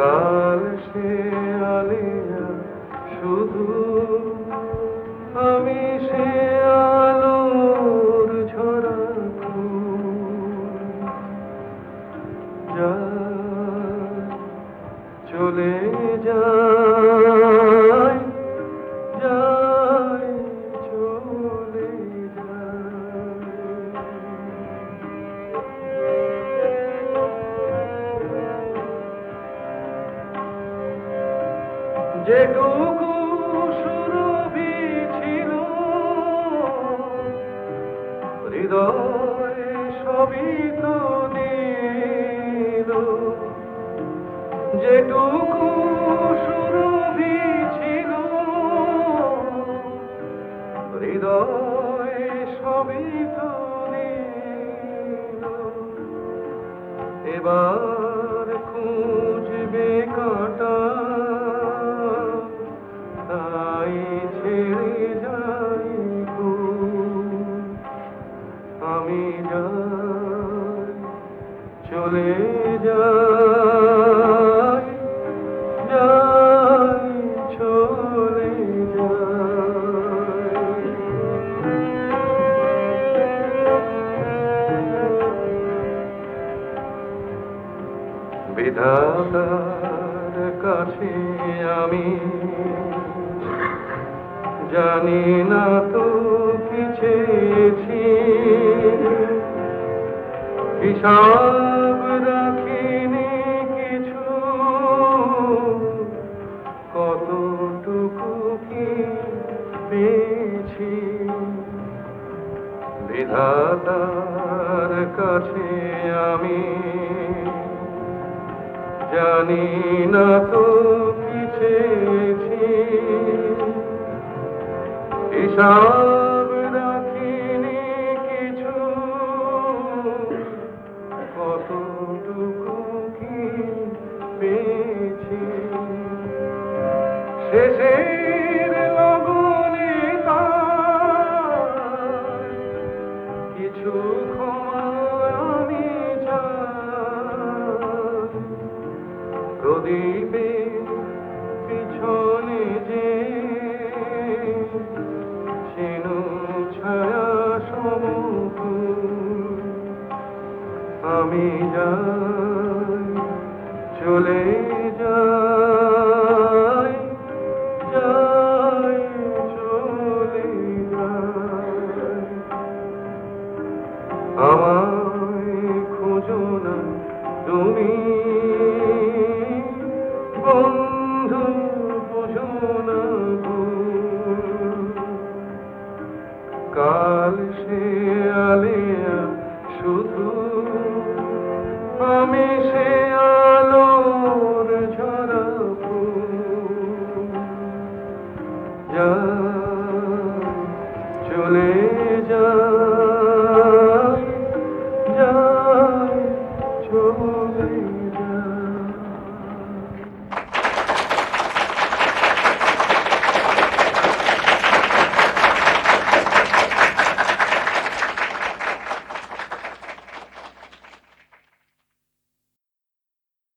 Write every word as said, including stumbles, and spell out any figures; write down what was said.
কাল সে আলিয়া শুধু আমি সে আলোর ঝরা ফুল। যায় চলে যায় যায় চলে যায়। যেটুকু সুরভি ছিল হৃদয় সবই তো দিল। যেটুকু সুরভি ছিল হৃদয় সবই তো দিল। এবার খুঁজবে কাঁটা তাই ছেড়ে যাই ফুল। আমি যাই চলে যাই যাই চলে যাই। বিধাতার কাছে আমি জানি না তো কি চেয়েছি। হিসাব রাখিনি কিছু কতটুকু কি পেয়েছি। বিধাতার কাছে আমি জানি না তো কি চেয়েছি। হিসাব রাখিনি কিছু কতটুকু কি পেয়েছি। শেষের লগনে তার কিছু ক্ষমা আমি চাই। প্রদীপে পিছনে যে চিনু ছায়া সমুকুল। আমি যাই চলে যাই যাই চলে যাই। আমায় খোঁজো না তুমি